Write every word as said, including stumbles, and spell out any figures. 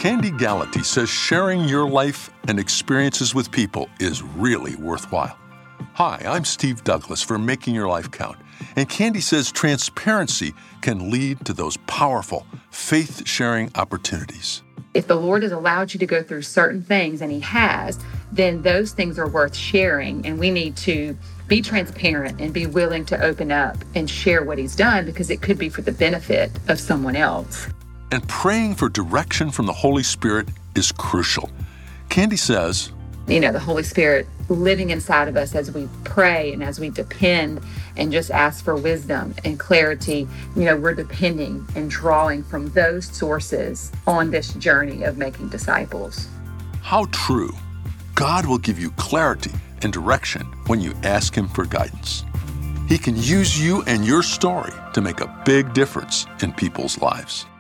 Candy Gallaty says sharing your life and experiences with people is really worthwhile. Hi, I'm Steve Douglas for Making Your Life Count. And Candy says transparency can lead to those powerful, faith-sharing opportunities. If the Lord has allowed you to go through certain things, and He has, then those things are worth sharing. And we need to be transparent and be willing to open up and share what He's done, because it could be for the benefit of someone else. And praying for direction from the Holy Spirit is crucial. Candy says, you know, the Holy Spirit living inside of us as we pray and as we depend and just ask for wisdom and clarity. You know, we're depending and drawing from those sources on this journey of making disciples. How true. God will give you clarity and direction when you ask Him for guidance. He can use you and your story to make a big difference in people's lives.